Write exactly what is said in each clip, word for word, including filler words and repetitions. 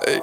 ای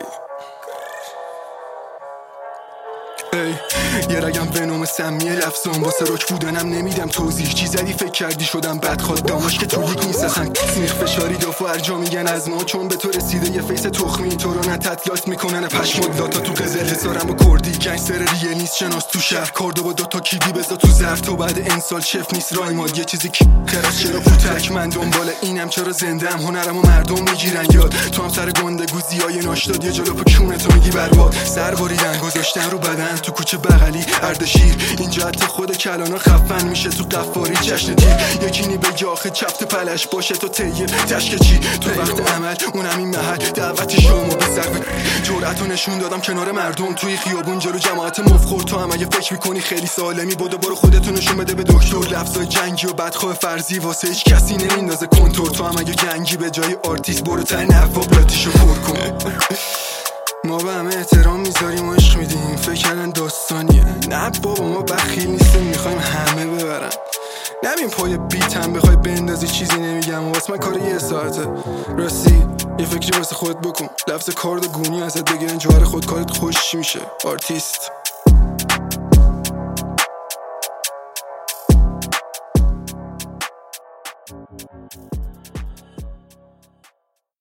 ای یه رگم ونوم سمیه لفظام واسه رک بودنم نمیدم توضیح. چی زدی فکر کردی شدم بدخواد داماش که تو لیگ نیست اصلا سمیخ فشاری دافو ارجا میگن از ما چون به تو رسیده یه فیس تخمی تو رو نه تطلات میکنن پشمات لاتا تو قزل حسارم و کردی گنگستر ریل نیست شناس تو شهر کاردو با دوتا کیدی بزا تو ظرف تو بعد انسال شف نیست رایماد یه چیزی که خرس چرا پوتک من دنبال اینم چرا زندم هنرمو مردم میگیرن یاد تو هم سر گنده گوزیای ناشداد یه جلو پکونه تو میگی برباد سر باریدن گذاشتن رو بدن تو کوچه بغلی اردشیر اینجا حتی خود کلانا خفن میشه تو قفاری جشن تیر یکینی به آخه چفت پلش باشه تو تیه تشک چی تو وقت عمل اونم این محل دعوت شما به ضرب جرأتو نشون دادم کنار مردم توی خیابون جلو جماعت مفخور تو هم اگه فکر میکنی خیلی سالمی بودو برو خودتو نشون بده به دکتر لفظای جنگی و بدخواه فرضی واسه هیچ کسی نمیندازه کنتور تو هم اگه جنگی به جای آرتیست برو تا نواب لاتیشو پر کن ما به همه احترام میذاریم و عشق میدیم فکر کردن داستانیه نه بابا ما بخیل نیستیم میخوایم همه ببرن نبین پای بیتم بخوای بندازی چیزی نمیگم واسه من کار یه ساعته راستی یه فکری واسه خودت بکن لفظ کارد و گونی ازت بگیرن جوهر خود کارت خوش میشه آرتیست